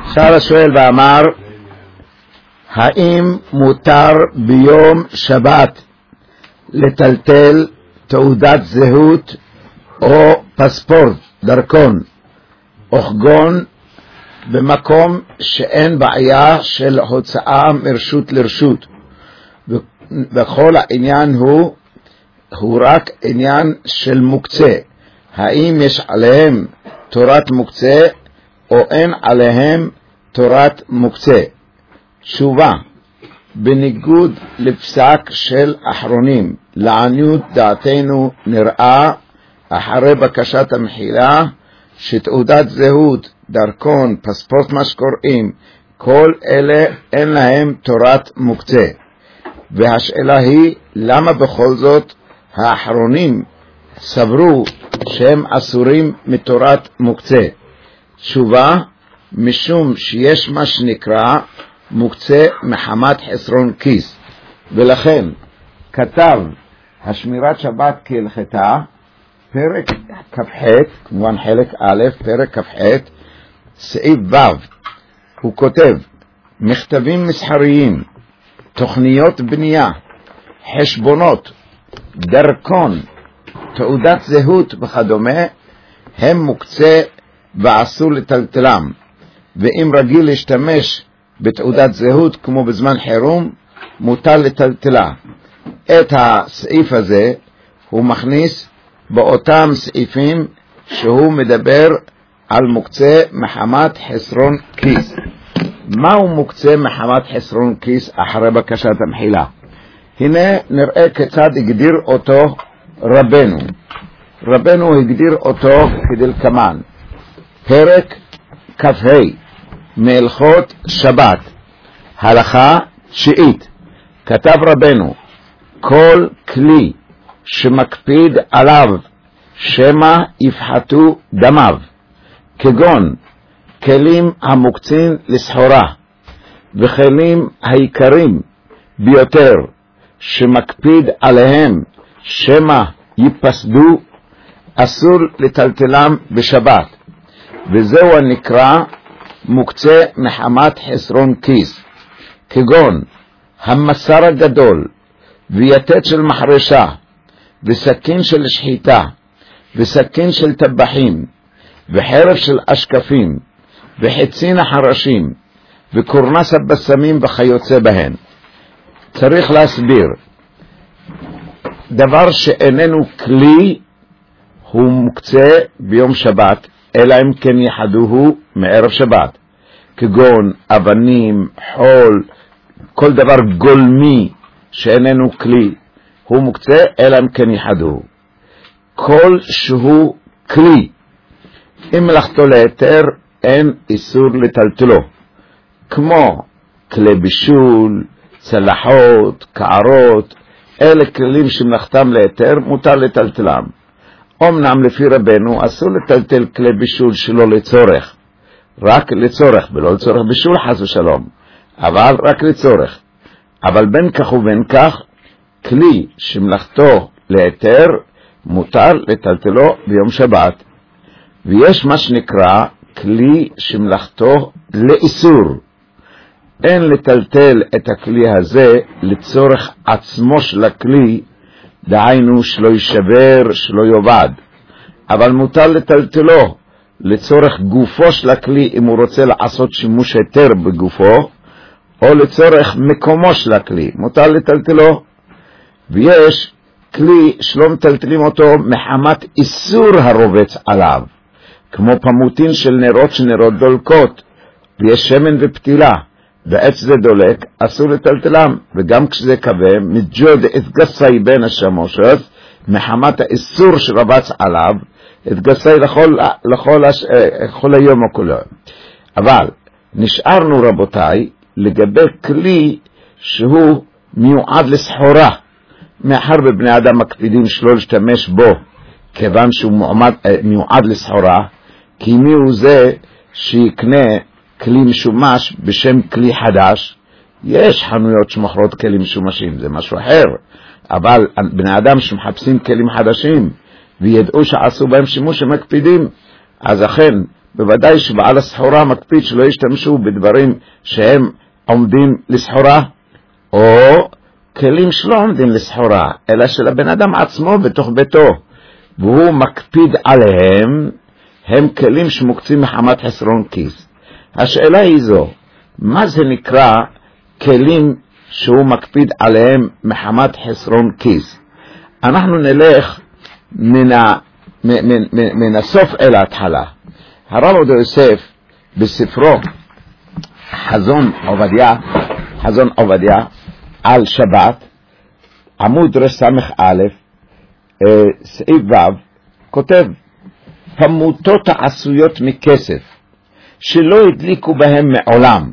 שאל השואל ואמר, האם מותר ביום שבת לטלטל תעודת זהות או פספורט, דרכון או חשבון במקום שאין בעיה של הוצאה מרשות לרשות, וכל העניין הוא רק עניין של מוקצה? האם יש עליהם תורת מוקצה או אין עליהם תורת מוקצה? תשובה, בניגוד לפסק של אחרונים, לעניות דעתנו נראה אחרי בקשת המחילה שתעודת זהות, דרכון, פספורט, מה שקוראים, כל אלה אין להם תורת מוקצה. והשאלה היא, למה בכל זאת האחרונים סברו שהם אסורים מתורת מוקצה? תשובה, משום שיש מה שנקרא מוקצה מחמת חסרון כיס, ולכן כתב השמירת שבת כהלכתה, פרק כ"ח, כמובן חלק א', פרק כ"ח, סעיף ו', הוא כותב, מכתבים מסחריים, תוכניות בנייה, חשבונות, דרכון, תעודת זהות וכדומה, הם מוקצה ואסור לטלטלם. ואם רגיל להשתמש בתעודת זהות כמו בזמן חירום, מותר לטלטלה. את הסעיף הזה הוא מכניס באותם סעיפים שהוא מדבר על מוקצה מחמת חסרון כיס. מהו מוקצה מחמת חסרון כיס אחרי בקשת המחילה? הנה נראה כיצד הגדיר אותו רבנו. רבנו הגדיר אותו כדלקמן. פרק כ"ה מהלכות שבת, הלכה תשיעית, כתב רבנו, כל כלי שמקפיד עליו שמא יפחתו דמיו, כגון כלים המוקצים לסחורה וכלים העיקרים ביותר שמקפיד עליהם שמא ייפסדו, אסור לטלטלם בשבת, וזהו הנקרא מוקצה מחמת חסרון כיס, כגון המסר הגדול ויתד של מחרשה וסכין של שחיטה וסכין של טבחים וחרב של אשקפים וחצין החרשים וקורנס הבשמים וכיוצא בהן. צריך להסביר, דבר שאיננו כלי הוא מוקצה ביום שבת, אלא אם כן יחדוהו מערב שבת, כגון אבנים, חול, כל דבר גולמי שאיננו כלי הוא מוקצה, אלא אם כן יחדוהו. כל שהוא כלי, אם מלאכתו להיתר, אין איסור לטלטלו, כמו כלי בישול, צלחות, קערות, אלה כלים שמלאכתם להיתר, מותר לטלטלם. אמנם לפי רבנו אסור לטלטל כלי בישול שלא לצורך, רק לצורך, ולא לצורך בישול חס ושלום, אבל רק לצורך. אבל בין כך ובין כך, כלי שמלאכתו להיתר, מותר לטלטלו ביום שבת. ויש מה שנקרא כלי שמלאכתו לאיסור. אין לטלטל את הכלי הזה לצורך עצמו של הכלי, דהיינו שלא יישבר, שלא יאבד, אבל מותר לטלטלו לצורך גופו של הכלי, אם הוא רוצה לעשות שימוש היתר בגופו, או לצורך מקומו של הכלי, מותר לטלטלו. ויש כלי שלא מטלטלים אותו מחמת איסור הרובץ עליו, כמו פמוטין של נרות שנרות דולקות, ויש שמן ופתילה, ועץ זה דולק, אסור לטלטלם, וגם כשזה כבה, מג'וד התגסי בין השמושת, מחמת האיסור שרבץ עליו, התגסי לכל היום וכולו. אבל נשארנו רבותיי לגבי כלי שהוא מיועד לסחורה, מאחר בבני אדם מקפידים שלא להשתמש בו, כיוון שהוא מיועד לסחורה, כי מי הוא זה שיקנה כלי משומש בשם כלי חדש? יש חנויות שמוכרות כלים משומשים, זה משהו אחר, אבל בני אדם שמחפשים כלים חדשים וידעו שעשו בהם שימוש שמקפידים, אז אכן בוודאי שבעל הסחורה מקפיד שלא ישתמשו בדברים שהם עומדים לסחורה, או כלים שלא עומדים לסחורה, אלא של הבן אדם עצמו בתוך ביתו, והוא מקפיד עליהם, הם כלים שמוקצים מחמת חסרון כיס. השאלה היא זו, מה זה נקרא כלים שהוא מקפיד עליהם מחמת חסרון כיס? אנחנו נלך מן הסוף אל ההתחלה. הרב עובדיה יוסף בספרו חזון עובדיה על שבת, עמוד רס"א, סעיף ו', כותב, פמותות העשויות מכסף שלא הדליקו בהם מעולם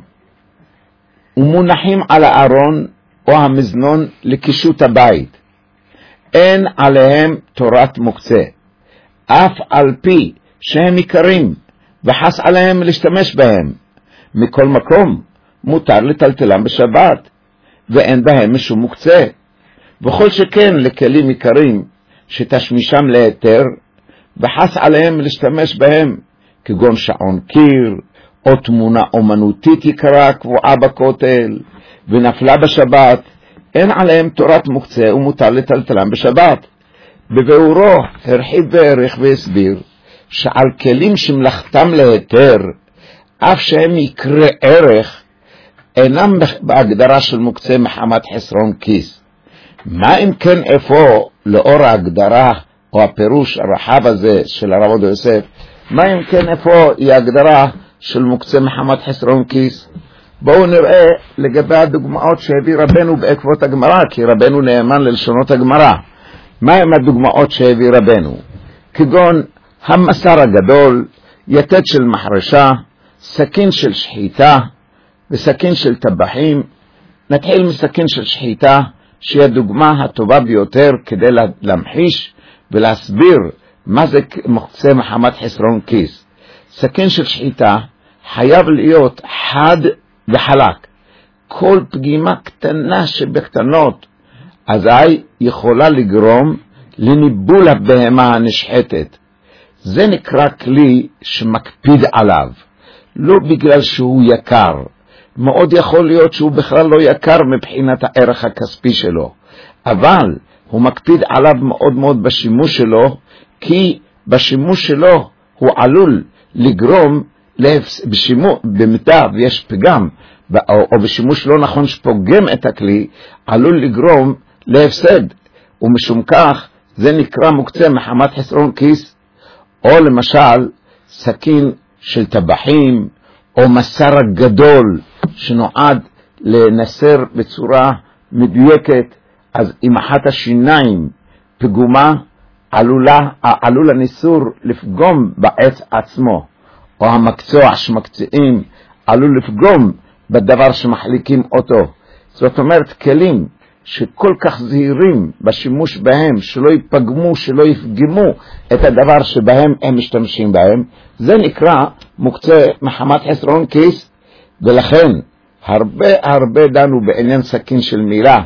ומונחים על הארון או המזנון לקישוט הבית, אין עליהם תורת מוקצה, אף על פי שהם יקרים וחס עליהם להשתמש בהם. מכל מקום מותר לטלטלם בשבת ואין בהם משום מוקצה, וכל שכן לכלים יקרים שתשמישם להיתר וחס עליהם להשתמש בהם, כגון שעון קיר או תמונה אומנותית יקרה קבועה בכותל ונפלה בשבת, אין עליהם תורת מוקצה ומותר לטלטלם בשבת. בביאורו הרחיב בערך והסביר שעל כלים שמלאכתם להיתר, אף שהם יקרי ערך, אינם בהגדרה של מוקצה מחמת חסרון כיס. מה אם כן איפה, לאור ההגדרה או הפירוש הרחב הזה של הרב עובדיה יוסף, מה אם כן איפה היא הגדרה של מוקצה מחמת חסרון כיס? בואו נראה לגבי הדוגמאות שהביא רבנו בעקבות הגמרא, כי רבנו נאמן ללשונות הגמרא. מה הם הדוגמאות שהביא רבנו? כגון המסר הגדול, יתד של מחרשה, סכין של שחיטה וסכין של טבחים. נתחיל מסכין של שחיטה, שהיא הדוגמה הטובה ביותר כדי להמחיש ולהסביר מה זה מוקצה מחמת חסרון כיס. סכין של שחיטה חייב להיות חד וחלק. כל פגימה קטנה שבקטנות אזי יכולה לגרום לניבול הבהמה הנשחטת. זה נקרא כלי שמקפיד עליו, לא בגלל שהוא יקר. מאוד יכול להיות שהוא בכלל לא יקר מבחינת הערך הכספי שלו, אבל הוא מקפיד עליו מאוד מאוד בשימוש שלו, כי בשימוש שלו הוא עלול לגרום במידה ויש פגם, או בשימוש לא נכון שפוגם את הכלי, עלול לגרום להפסד, ומשום כך זה נקרא מוקצה מחמת חסרון כיס. או למשל סכין של טבחים, או מסר הגדול שנועד לנסר בצורה מדויקת, אז עם אחת השיניים פגומה, עלול הניסור לפגום בעץ עצמו, או המקצוע שמקצעים עלול לפגום בדבר שמחליקים אותו. זאת אומרת, כלים שכל כך זהירים בשימוש בהם, שלא יפגמו, שלא יפגמו את הדבר שבהם הם משתמשים בהם, זה נקרא מוקצה מחמת חסרון כיס. ולכן הרבה דנו בעניין סכין של מילה,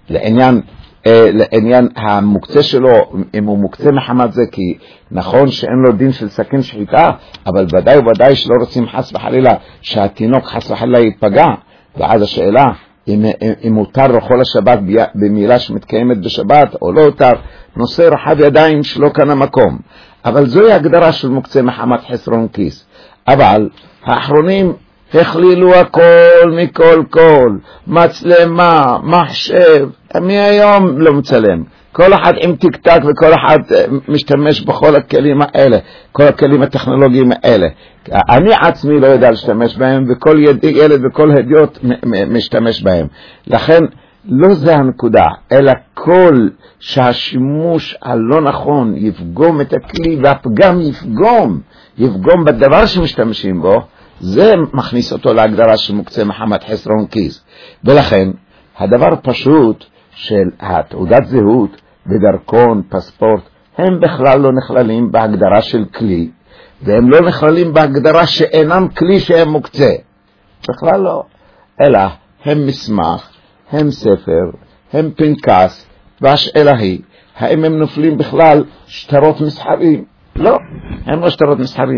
לעניין המוקצה שלו, אם הוא מוקצה מחמת זה, כי נכון שאין לו דין של סכין שחיטה, אבל ודאי שלא רוצים חס וחלילה שהתינוק חס וחלילה ייפגע. ואז השאלה, אם מותר לאכול השבת במילה שמתקיימת בשבת או לא יותר, נושא רחב ידיים שלא כאן המקום. אבל זוהי הגדרה של מוקצה מחמת חסרון כיס. אבל האחרונים הכלילו הכל מכל כל, מצלמה, מחשב, מי היום לא מצלם? כל אחד עם טיק-טק וכל אחד משתמש בכל הכלים האלה, כל הכלים הטכנולוגיים האלה. אני עצמי לא יודע להשתמש בהם, וכל ילד וכל הדיוט משתמש בהם. לכן לא זה הנקודה, אלא כל שהשימוש הלא נכון יפגום את הכלי, והפגם יפגום בדבר שמשתמשים בו, זה מכניס אותו להגדרה של מוקצה מחמת חסרון כיס. ולכן הדבר פשוט של התעודת זהות ודרכון, פספורט, הם בכלל לא נכללים בהגדרה של כלי, והם לא נכללים בהגדרה שאינם כלי שהם מוקצה. בכלל לא. אלא הם מסמך, הם ספר, הם פנקס, והשאלה היא, האם הם נופלים בכלל שטרות מסחריים? לא, הם לא שטרות מסחריים.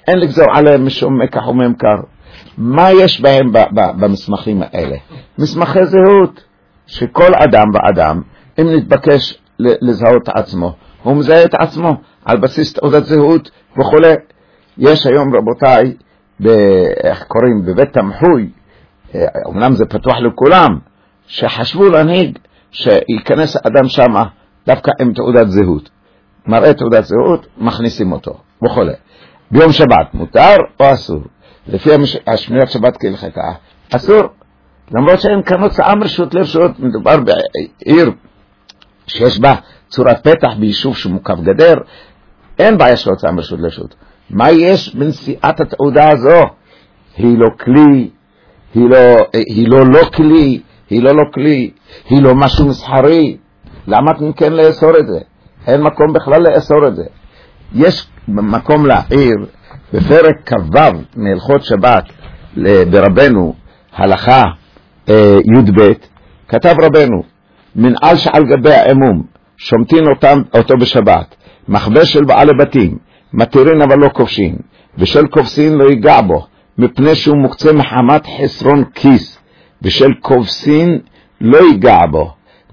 אין לגזור עליהם משום מקח וממכר. מה יש בהם במסמכים האלה? מסמכי זהות, שכל אדם ואדם, אם נתבקש לזהות את עצמו, הוא מזהה את עצמו על בסיס תעודת זהות וכו'. יש היום רבותיי, איך קוראים, בבית תמחוי, אמנם זה פתוח לכולם, שחשבו להנהיג שיכנס האדם שמה דווקא עם תעודת זהות, מראה תעודת זהות, מכניסים אותו וכו'. ביום שבת מותר או אסור? לפי השמירת שבת כהלכתה אסור, למרות שאין כאן הוצאה מרשות לרשות. מדובר בעיר שיש בה צורת פתח ביישוב שמוקף גדר, אין בעיה של הוצאה מרשות לרשות. מה יש בנשיאת התעודה הזו? היא לא כלי, היא לא כלי, היא לא משהו מסחרי. למה כן לאסור את זה? אין מקום בכלל לאסור את זה. יש מקום לעיר בפרק כ"ו מהלכות שבת ברבנו הלכה י"ב, כתב רבנו, מנעל שעל גבי האמום שומטין אותו בשבת, מחבש של בעלי בתים מתירין אבל לא כובשין, ושל כובסין לא ייגע בו מפני שהוא מוקצה מחמת חסרון כיס, ושל כובסין לא ייגע בו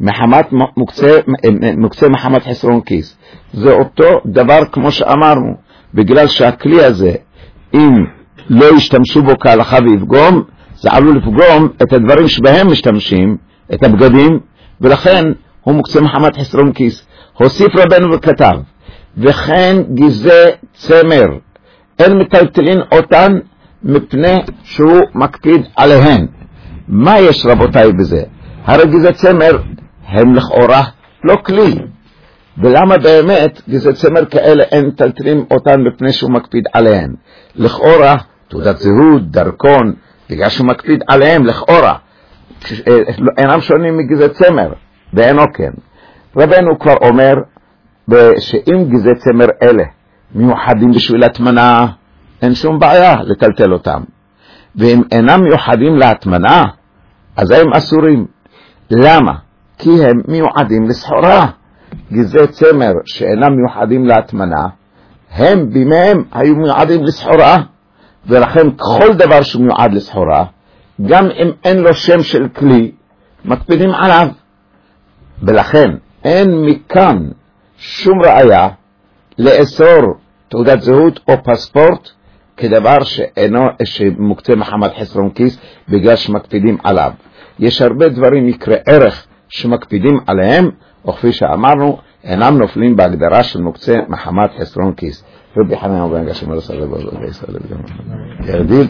מוקצה מחמת חסרון כיס. זה אותו דבר כמו שאמרנו, בגלל שהכלי הזה אם לא ישתמשו בו כהלכה ויפגום, זה עלול לפגום את הדברים שבהם משתמשים, את הבגדים, ולכן הוא מוקצה מחמת חסרון כיס. הוסיף רבנו וכתב, וכן גזי צמר אין מטלטלין אותן מפני שהוא מקפיד עליהן. מה יש רבותיי בזה? הרי גזי צמר הם לכאורה לא כלי, ולמה באמת גזי צמר כאלה אין מטלטלים אותן מפני שהוא מקפיד עליהן? לכאורה תעודת זהות, דרכון, בגלל שהוא מקפיד עליהם, לכאורה אינם שונים מגזי צמר, ואינו כן. רבנו כבר אומר שאם גזי צמר אלה מיוחדים בשביל התמנה, אין שום בעיה לטלטל אותם, ואם אינם מיוחדים להתמנה, אז הם אסורים. למה? כי הם מיוחדים לסחורה. גזי צמר שאינם מיוחדים להתמנה, הם בימיהם היו מיועדים לסחורה, ולכן כל דבר שהוא מיועד לסחורה, גם אם אין לו שם של כלי, מקפידים עליו. ולכן אין מכאן שום ראיה לאסור תעודת זהות או פספורט כדבר שמוקצה מחמת חסרון כיס בגלל שמקפידים עליו. יש הרבה דברים יקרי ערך שמקפידים עליהם, וכפי שאמרנו, אינם נופלים בהגדרה של מוקצה מחמת חסרון כיס. רבי חנן בן גשם אלו סלב ירדיל